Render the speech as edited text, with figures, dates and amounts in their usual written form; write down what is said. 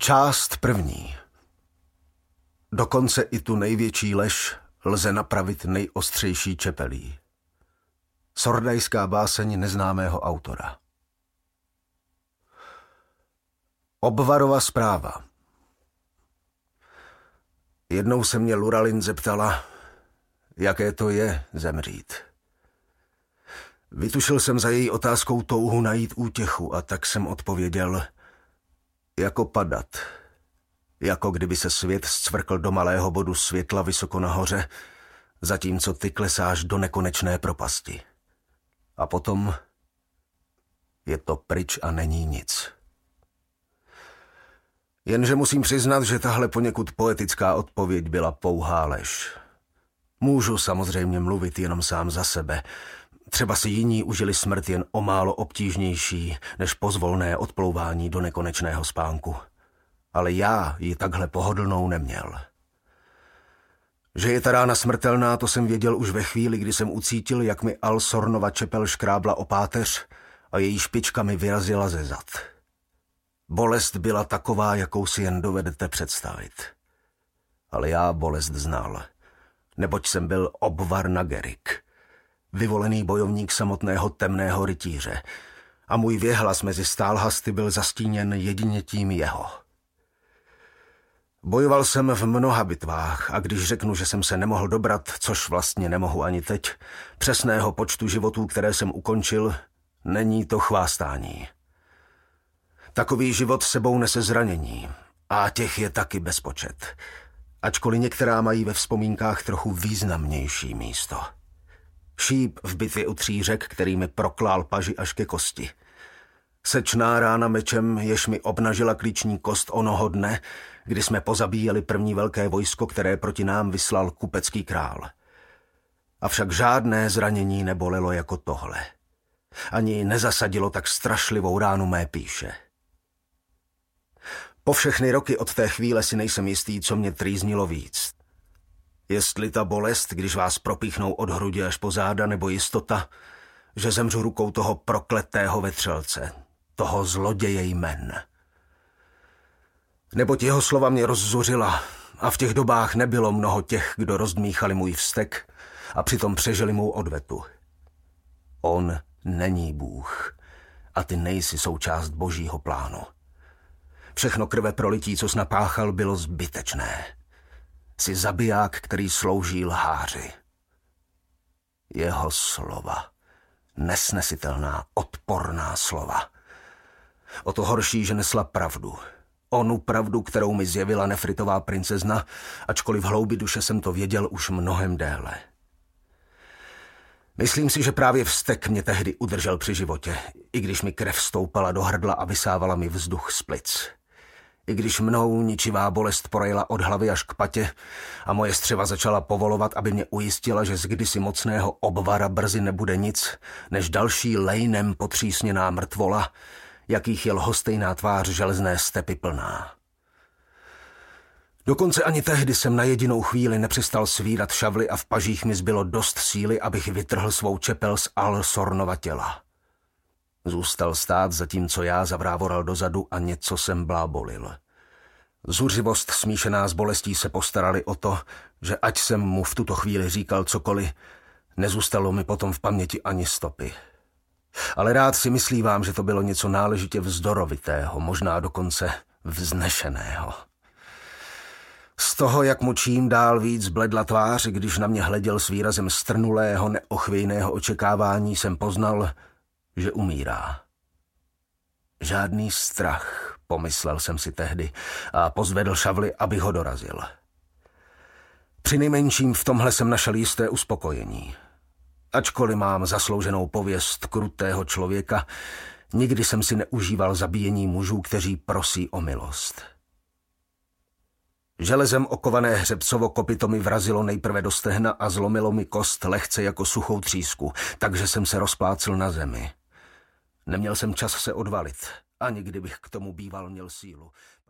Část první. Dokonce i tu největší lež lze napravit nejostřejší čepelí. Sordajská báseň neznámého autora. Obvarova zpráva. Jednou se mě Luralin zeptala, jaké to je zemřít. Vytušil jsem za její otázkou touhu najít útěchu a tak jsem odpověděl, jako padat. Jako kdyby se svět zcvrkl do malého bodu světla vysoko nahoře, zatímco ty klesáš do nekonečné propasti. A potom je to pryč a není nic. Jenže musím přiznat, že tahle poněkud poetická odpověď byla pouhá lež. Můžu samozřejmě mluvit jenom sám za sebe. Třeba si jiní užili smrt jen o málo obtížnější než pozvolné odplouvání do nekonečného spánku. Ale já ji takhle pohodlnou neměl. Že je ta rána smrtelná, to jsem věděl už ve chvíli, kdy jsem ucítil, jak mi Al-Sornova čepel škrábla o páteř a její špička mi vyrazila ze zad. Bolest byla taková, jakou si jen dovedete představit. Ale já bolest znal, neboť jsem byl Obvar Nagerik, vyvolený bojovník samotného temného rytíře, a můj věhlas mezi stálhasty byl zastíněn jedině tím jeho. Bojoval jsem v mnoha bitvách a když řeknu, že jsem se nemohl dobrat, což vlastně nemohu ani teď, přesného počtu životů, které jsem ukončil, není to chvástání. Takový život sebou nese zranění a těch je taky bezpočet, ačkoliv některá mají ve vzpomínkách trochu významnější místo. Šíp v bitvě u 3 řek, který mi proklál paži až ke kosti. Sečná rána mečem, jež mi obnažila klíční kost onoho dne, kdy jsme pozabíjeli první velké vojsko, které proti nám vyslal kupecký král. Avšak žádné zranění nebolelo jako tohle. Ani nezasadilo tak strašlivou ránu mé píše. Po všechny roky od té chvíle si nejsem jistý, co mě trýznilo víc. Jestli ta bolest, když vás propíchnou od hrudi až po záda, nebo jistota, že zemřu rukou toho prokletého vetřelce, toho zloděje jmen. Neboť jeho slova mě rozzuřila a v těch dobách nebylo mnoho těch, kdo rozdmíchali můj vztek a přitom přežili mou odvetu. On není Bůh a ty nejsi součást božího plánu. Všechno krve prolití, co jsi napáchal, bylo zbytečné. Jsi zabiják, který slouží lháři. Jeho slova. Nesnesitelná, odporná slova. O to horší, že nesla pravdu. Onu pravdu, kterou mi zjevila nefritová princezna, ačkoliv v hloubi duše jsem to věděl už mnohem déle. Myslím si, že právě vztek mě tehdy udržel při životě, i když mi krev stoupala do hrdla a vysávala mi vzduch z plic. I když mnou ničivá bolest projela od hlavy až k patě a moje střeva začala povolovat, aby mě ujistila, že z kdysi mocného obvara brzy nebude nic, než další lejnem potřísněná mrtvola, jakých je lhostejná tvář železné stepy plná. Dokonce ani tehdy jsem na jedinou chvíli nepřestal svírat šavly a v pažích mi zbylo dost síly, abych vytrhl svou čepel z Al-Sornova těla. Zůstal stát, zatímco já zavrávoral dozadu a něco jsem blábolil. Zuřivost smíšená s bolestí se postarali o to, že ať jsem mu v tuto chvíli říkal cokoliv, nezůstalo mi potom v paměti ani stopy. Ale rád si myslívám, že to bylo něco náležitě vzdorovitého, možná dokonce vznešeného. Z toho, jak mu čím dál víc bledla tvář, když na mě hleděl s výrazem strnulého, neochvějného očekávání, jsem poznal, že umírá. Žádný strach, pomyslel jsem si tehdy a pozvedl šavli, abych ho dorazil. Přinejmenším v tomhle jsem našel jisté uspokojení. Ačkoliv mám zaslouženou pověst krutého člověka, nikdy jsem si neužíval zabíjení mužů, kteří prosí o milost. Železem okované hřebcovo kopyto mi vrazilo nejprve do stehna a zlomilo mi kost lehce jako suchou třísku, takže jsem se rozplácil na zemi. Neměl jsem čas se odvalit, ani kdybych k tomu býval měl sílu.